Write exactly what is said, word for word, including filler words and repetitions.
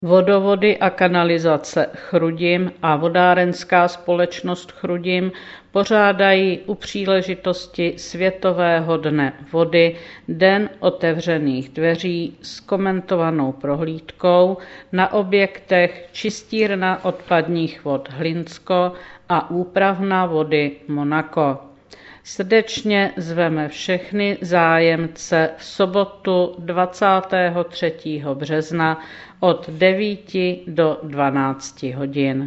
Vodovody a kanalizace Chrudim a Vodárenská společnost Chrudim pořádají u příležitosti Světového dne vody Den otevřených dveří s komentovanou prohlídkou na objektech Čistírna odpadních vod Hlinsko a Úpravna vody Monako. Srdečně zveme všechny zájemce v sobotu dvacátého třetího března od devíti do dvanácti hodin.